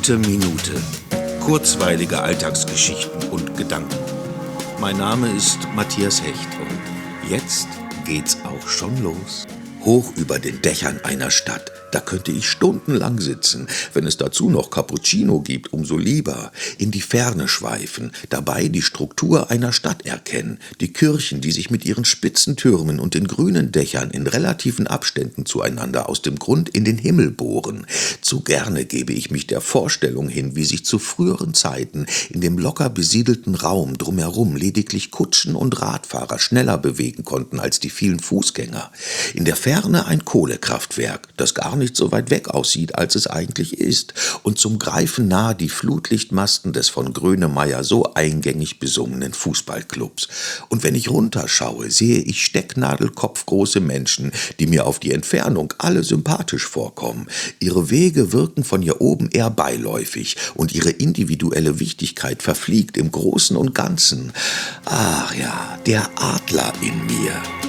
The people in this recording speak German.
Gute Minute. Kurzweilige Alltagsgeschichten und Gedanken. Mein Name ist Matthias Hecht und jetzt geht's auch schon los. Hoch über den Dächern einer Stadt, da könnte ich stundenlang sitzen. Wenn es dazu noch Cappuccino gibt, umso lieber. In die Ferne schweifen, dabei die Struktur einer Stadt erkennen. Die Kirchen, die sich mit ihren spitzen Türmen und den grünen Dächern in relativen Abständen zueinander aus dem Grund in den Himmel bohren. Zu gerne gebe ich mich der Vorstellung hin, wie sich zu früheren Zeiten in dem locker besiedelten Raum drumherum lediglich Kutschen und Radfahrer schneller bewegen konnten als die vielen Fußgänger. In der Ferne ein Kohlekraftwerk, das gar nicht so weit weg aussieht, als es eigentlich ist, und zum Greifen nah die Flutlichtmasten des von Grönemeyer so eingängig besungenen Fußballclubs. Und wenn ich runterschaue, sehe ich stecknadelkopfgroße Menschen, die mir auf die Entfernung alle sympathisch vorkommen. Ihre Wege wirken von hier oben eher beiläufig und ihre individuelle Wichtigkeit verfliegt im Großen und Ganzen. Ach ja, der Adler in mir.